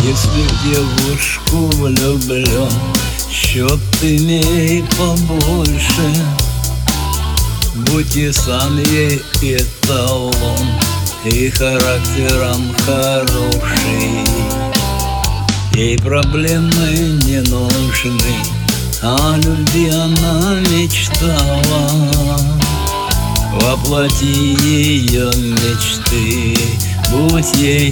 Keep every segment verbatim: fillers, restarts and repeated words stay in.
Если в девушку влюблен, счет имей побольше. Будь и сам ей эталон, и характером хороший. Ей проблемы не нужны, о любви она мечтала. Воплоти ее мечты, будь ей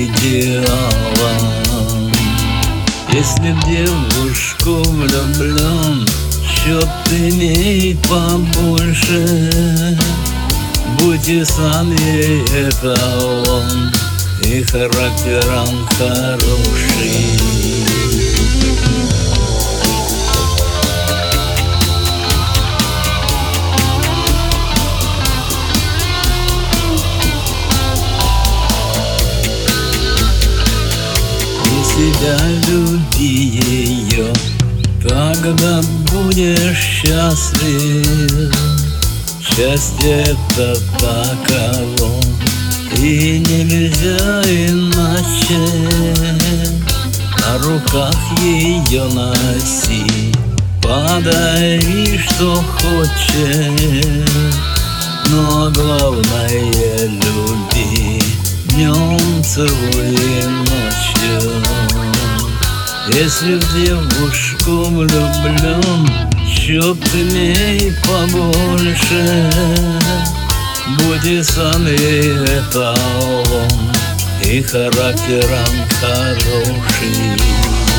идеалом. Если в девушку влюблен, счет имей побольше. Будь и сам ей эталон, и характером хороший. Себя люби ее, тогда будешь счастлив. Счастье это таково, и нельзя иначе. На руках ее носи, подари, что хочешь. Но главное люби, днем целуй, ночью. Если в девушку влюблен, счет имей побольше. Будь и сам ей эталон, и характером хороший.